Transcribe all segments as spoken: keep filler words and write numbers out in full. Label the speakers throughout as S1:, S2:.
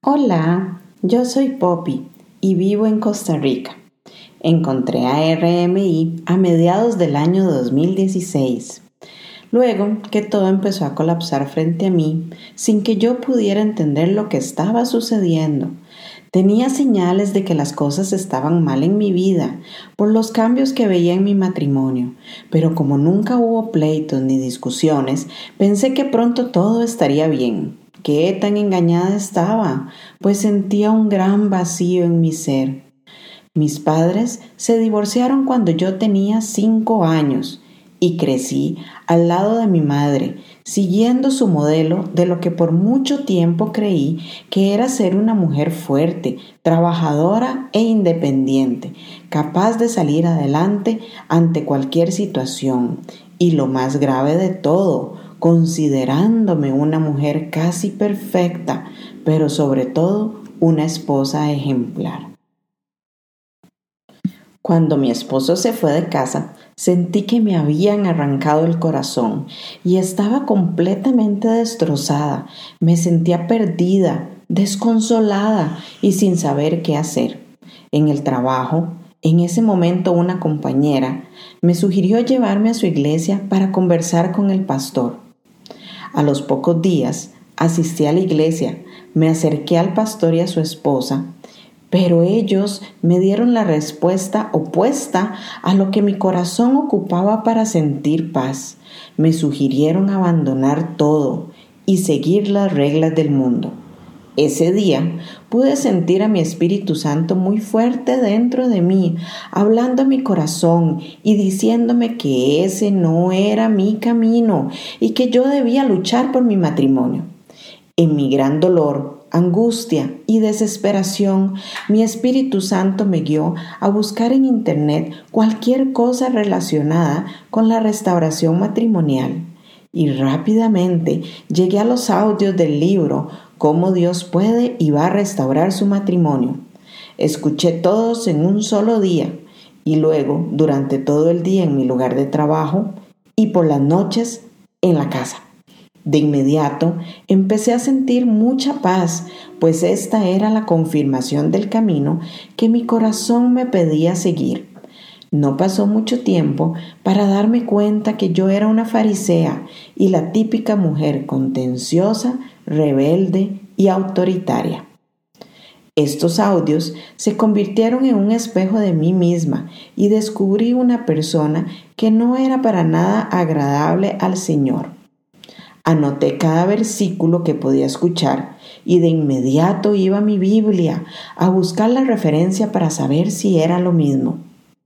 S1: Hola, yo soy Poppy y vivo en Costa Rica. Encontré a R M I a mediados del año dos mil dieciséis, luego que todo empezó a colapsar frente a mí sin que yo pudiera entender lo que estaba sucediendo. Tenía señales de que las cosas estaban mal en mi vida por los cambios que veía en mi matrimonio, pero como nunca hubo pleitos ni discusiones, pensé que pronto todo estaría bien. Qué tan engañada estaba, pues sentía un gran vacío en mi ser. Mis padres se divorciaron cuando yo tenía cinco años y crecí al lado de mi madre, siguiendo su modelo de lo que por mucho tiempo creí que era ser una mujer fuerte, trabajadora e independiente, capaz de salir adelante ante cualquier situación. Y lo más grave de todo, considerándome una mujer casi perfecta, pero sobre todo una esposa ejemplar. Cuando mi esposo se fue de casa, sentí que me habían arrancado el corazón y estaba completamente destrozada. Me sentía perdida, desconsolada y sin saber qué hacer. En el trabajo, en ese momento una compañera me sugirió llevarme a su iglesia para conversar con el pastor. A los pocos días asistí a la iglesia, me acerqué al pastor y a su esposa, pero ellos me dieron la respuesta opuesta a lo que mi corazón ocupaba para sentir paz. Me sugirieron abandonar todo y seguir las reglas del mundo. Ese día pude sentir a mi Espíritu Santo muy fuerte dentro de mí, hablando a mi corazón y diciéndome que ese no era mi camino y que yo debía luchar por mi matrimonio. En mi gran dolor, angustia y desesperación, mi Espíritu Santo me guió a buscar en internet cualquier cosa relacionada con la restauración matrimonial. Y rápidamente llegué a los audios del libro Cómo Dios puede y va a restaurar su matrimonio. Escuché todos en un solo día y luego durante todo el día en mi lugar de trabajo y por las noches en la casa. De inmediato empecé a sentir mucha paz, pues esta era la confirmación del camino que mi corazón me pedía seguir. No pasó mucho tiempo para darme cuenta que yo era una farisea y la típica mujer contenciosa, rebelde y autoritaria. Estos audios se convirtieron en un espejo de mí misma y descubrí una persona que no era para nada agradable al Señor. Anoté cada versículo que podía escuchar y de inmediato iba a mi Biblia a buscar la referencia para saber si era lo mismo.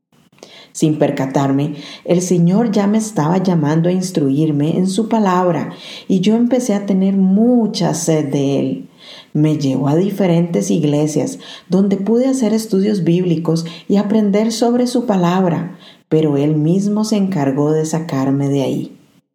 S1: Sin percatarme, el Señor ya me estaba llamando a instruirme en su palabra y yo empecé a tener mucha sed de Él. Me llevó a diferentes iglesias donde pude hacer estudios bíblicos y aprender sobre su palabra, pero Él mismo se encargó de sacarme de ahí.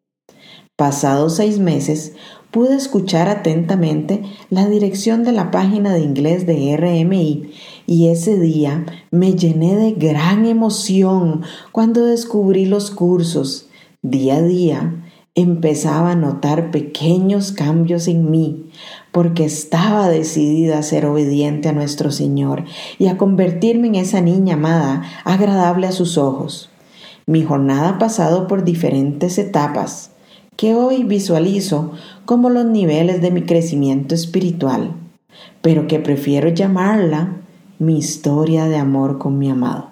S1: Pasados seis meses, pude escuchar atentamente la dirección de la página de inglés de R M I y ese día me llené de gran emoción cuando descubrí los cursos. Día a día empezaba a notar pequeños cambios en mí porque estaba decidida a ser obediente a nuestro Señor y a convertirme en esa niña amada, agradable a sus ojos. Mi jornada ha pasado por diferentes etapas que hoy visualizo como los niveles de mi crecimiento espiritual, pero que prefiero llamarla mi historia de amor con mi amado.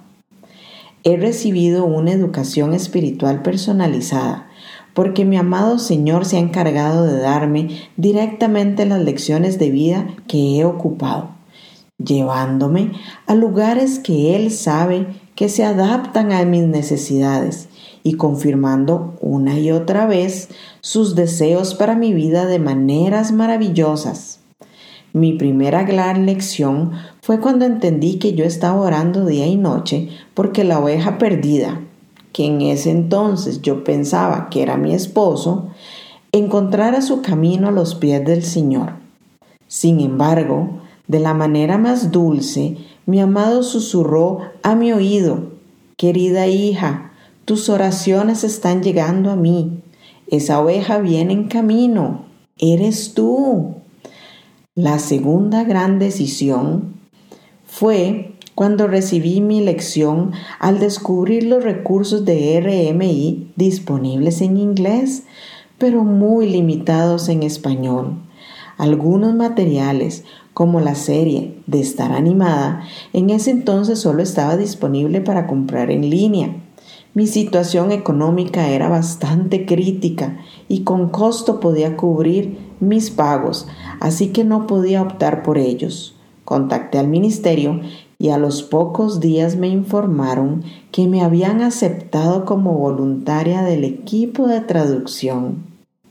S1: He recibido una educación espiritual personalizada, porque mi amado Señor se ha encargado de darme directamente las lecciones de vida que he ocupado, llevándome a lugares que Él sabe que se adaptan a mis necesidades y confirmando una y otra vez sus deseos para mi vida de maneras maravillosas. Mi primera gran lección fue cuando entendí que yo estaba orando día y noche porque la oveja perdida, que en ese entonces yo pensaba que era mi esposo, encontrara su camino a los pies del Señor. Sin embargo, de la manera más dulce, mi amado susurró a mi oído: «Querida hija, tus oraciones están llegando a mí. Esa oveja viene en camino. Eres tú». La segunda gran decisión fue cuando recibí mi lección al descubrir los recursos de R M I disponibles en inglés, pero muy limitados en español. Algunos materiales, como la serie de Estar Animada, en ese entonces solo estaba disponible para comprar en línea. Mi situación económica era bastante crítica y con costo podía cubrir mis pagos, así que no podía optar por ellos. Contacté al ministerio y a los pocos días me informaron que me habían aceptado como voluntaria del equipo de traducción.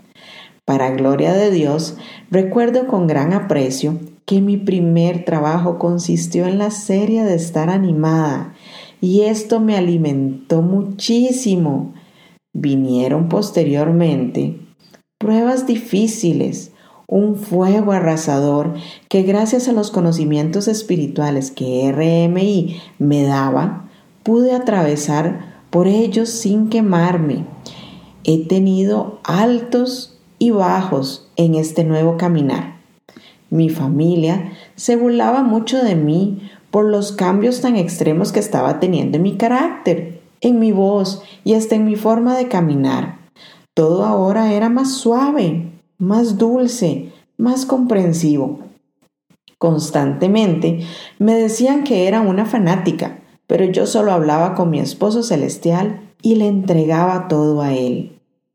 S1: Para gloria de Dios, recuerdo con gran aprecio que mi primer trabajo consistió en la serie de Estar Animada, y esto me alimentó muchísimo. Vinieron posteriormente pruebas difíciles, un fuego arrasador que gracias a los conocimientos espirituales que R M I me daba, pude atravesar por ellos sin quemarme. He tenido altos y bajos en este nuevo caminar. Mi familia se burlaba mucho de mí por los cambios tan extremos que estaba teniendo en mi carácter, en mi voz y hasta en mi forma de caminar. Todo ahora era más suave, más dulce, más comprensivo. Constantemente me decían que era una fanática, pero yo solo hablaba con mi esposo celestial y le entregaba todo a él.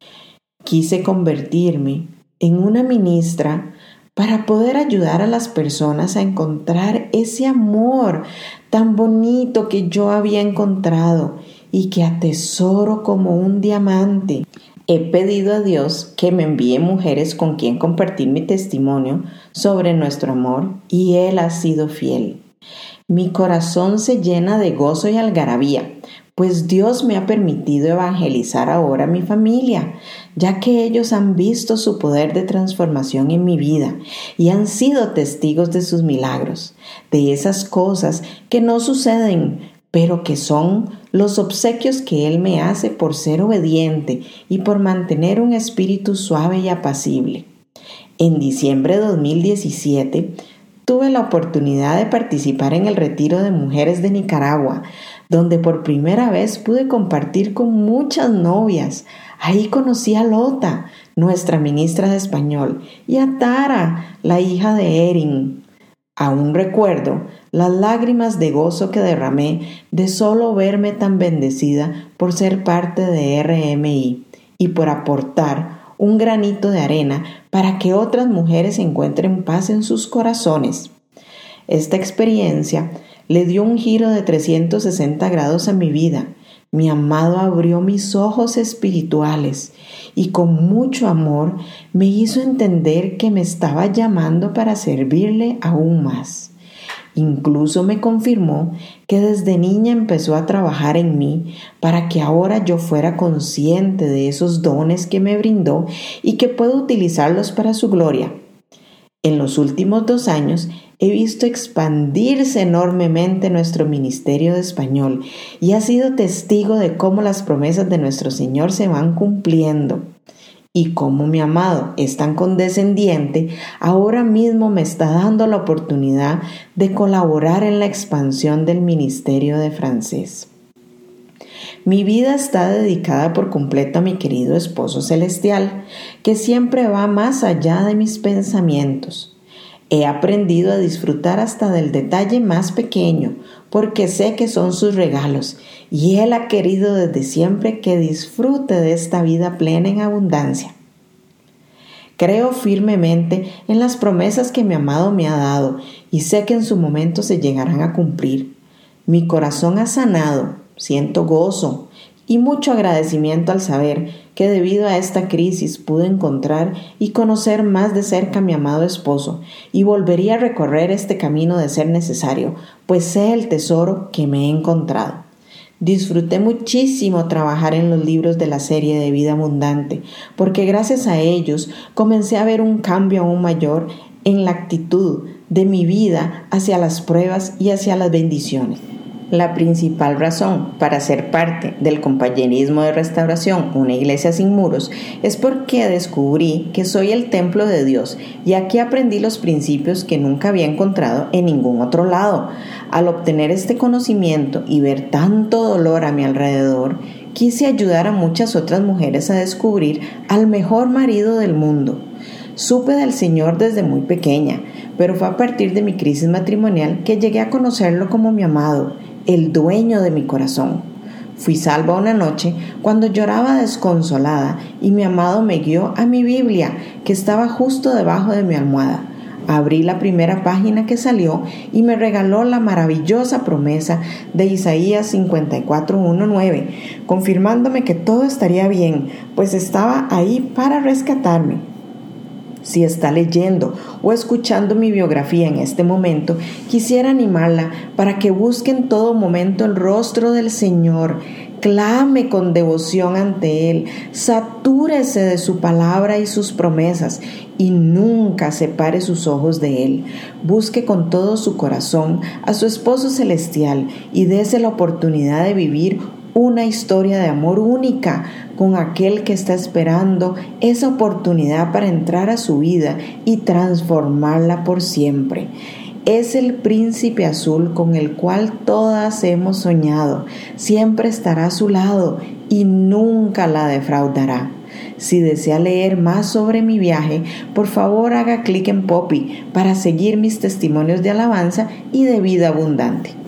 S1: Quise convertirme en una ministra para poder ayudar a las personas a encontrar ese amor tan bonito que yo había encontrado y que atesoro como un diamante. He pedido a Dios que me envíe mujeres con quien compartir mi testimonio sobre nuestro amor y Él ha sido fiel. Mi corazón se llena de gozo y algarabía, pues Dios me ha permitido evangelizar ahora a mi familia, ya que ellos han visto su poder de transformación en mi vida y han sido testigos de sus milagros, de esas cosas que no suceden, pero que son los obsequios que Él me hace por ser obediente y por mantener un espíritu suave y apacible. En diciembre de dos mil diecisiete, tuve la oportunidad de participar en el Retiro de Mujeres de Nicaragua, donde por primera vez pude compartir con muchas novias. Ahí conocí a Lota, nuestra ministra de español, y a Tara, la hija de Erin. Aún recuerdo las lágrimas de gozo que derramé de solo verme tan bendecida por ser parte de R M I y por aportar un granito de arena para que otras mujeres encuentren paz en sus corazones. Esta experiencia le dio un giro de trescientos sesenta grados a mi vida. Mi amado abrió mis ojos espirituales y con mucho amor me hizo entender que me estaba llamando para servirle aún más. Incluso me confirmó que desde niña empezó a trabajar en mí para que ahora yo fuera consciente de esos dones que me brindó y que puedo utilizarlos para su gloria. En los últimos dos años he visto expandirse enormemente nuestro ministerio de español y he sido testigo de cómo las promesas de nuestro Señor se van cumpliendo. Y como mi amado es tan condescendiente, ahora mismo me está dando la oportunidad de colaborar en la expansión del ministerio de francés. Mi vida está dedicada por completo a mi querido esposo celestial, que siempre va más allá de mis pensamientos. He aprendido a disfrutar hasta del detalle más pequeño, porque sé que son sus regalos, y Él ha querido desde siempre que disfrute de esta vida plena en abundancia. Creo firmemente en las promesas que mi amado me ha dado, y sé que en su momento se llegarán a cumplir. Mi corazón ha sanado, siento gozo y mucho agradecimiento al saber que debido a esta crisis pude encontrar y conocer más de cerca a mi amado esposo, y volvería a recorrer este camino de ser necesario, pues sé el tesoro que me he encontrado. Disfruté muchísimo trabajar en los libros de la serie de Vida Abundante, porque gracias a ellos comencé a ver un cambio aún mayor en la actitud de mi vida hacia las pruebas y hacia las bendiciones. La principal razón para ser parte del compañerismo de restauración, una iglesia sin muros, es porque descubrí que soy el templo de Dios y aquí aprendí los principios que nunca había encontrado en ningún otro lado. Al obtener este conocimiento y ver tanto dolor a mi alrededor, quise ayudar a muchas otras mujeres a descubrir al mejor marido del mundo. Supe del Señor desde muy pequeña, pero fue a partir de mi crisis matrimonial que llegué a conocerlo como mi amado, el dueño de mi corazón. Fui salva una noche cuando lloraba desconsolada y mi amado me guió a mi Biblia, que estaba justo debajo de mi almohada. Abrí la primera página que salió y me regaló la maravillosa promesa de Isaías cincuenta y cuatro, uno, nueve, confirmándome que todo estaría bien, pues estaba ahí para rescatarme. Si está leyendo o escuchando mi biografía en este momento, quisiera animarla para que busque en todo momento el rostro del Señor, clame con devoción ante Él, satúrese de su palabra y sus promesas y nunca separe sus ojos de Él. Busque con todo su corazón a su esposo celestial y dése la oportunidad de vivir una historia de amor única con aquel que está esperando esa oportunidad para entrar a su vida y transformarla por siempre. Es el príncipe azul con el cual todas hemos soñado. Siempre estará a su lado y nunca la defraudará. Si desea leer más sobre mi viaje, por favor haga clic en Poppy para seguir mis testimonios de alabanza y de vida abundante.